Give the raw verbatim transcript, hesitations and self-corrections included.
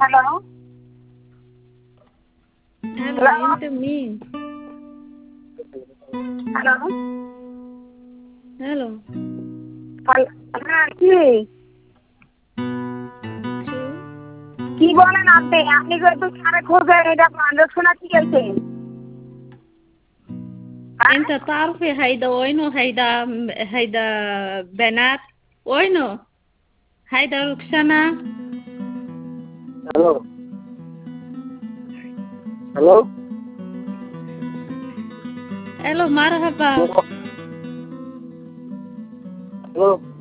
Hello? Hello, Hello? into me. Hello? Hello. Hel- হ্যাঁ কি Chu. কি বলেন আপনি আপনি কি একটু সারে খোঁজেন এটা মানুষ শোনা কি গেছেন হ্যাঁ انت تعرفي هيدا وينه هيدا هيدا بنات وينه هيدا روكسانا. Hello hello الو مرحبا. হ্যালো